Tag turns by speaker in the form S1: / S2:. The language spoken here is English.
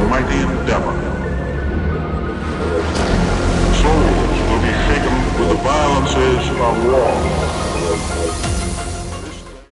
S1: mighty endeavor. Souls will be shaken with the violences of war.